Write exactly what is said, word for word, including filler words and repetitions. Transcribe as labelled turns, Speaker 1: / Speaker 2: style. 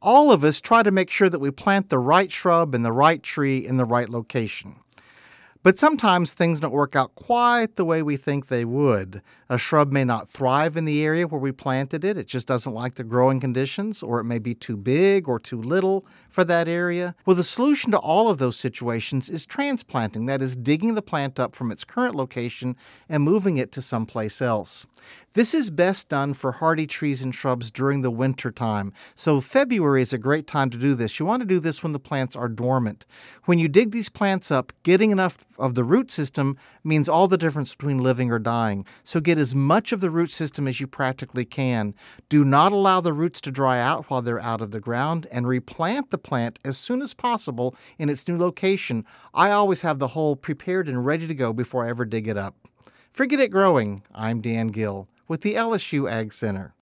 Speaker 1: All of us try to make sure that we plant the right shrub and the right tree in the right location. But sometimes things don't work out quite the way we think they would. A shrub may not thrive in the area where we planted it. It just doesn't like the growing conditions, or it may be too big or too little for that area. Well, the solution to all of those situations is transplanting. That is, digging the plant up from its current location and moving it to someplace else. This is best done for hardy trees and shrubs during the winter time. So February is a great time to do this. You want to do this when the plants are dormant. When you dig these plants up, getting enough of the root system means all the difference between living or dying. So get as much of the root system as you practically can. Do not allow the roots to dry out while they're out of the ground, and replant the plant as soon as possible in its new location. I always have the hole prepared and ready to go before I ever dig it up. Forget it growing. I'm Dan Gill with the L S U Ag Center.